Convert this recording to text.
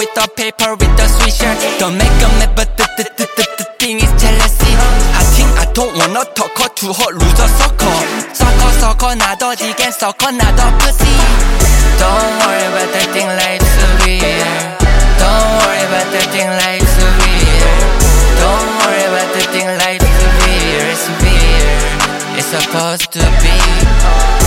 with the paper with the swisher. Don't make a mess, but the thing is jealousy. I think I don't wanna talk her to her loser sucker. Sucker, 나도 지겐 sucker, 나도 pussy. Don't worry about that thing, life's so weird. Don't worry about that thing, life's so weird. Don't worry about that thing, life's so weird. It's weird, it's supposed to be.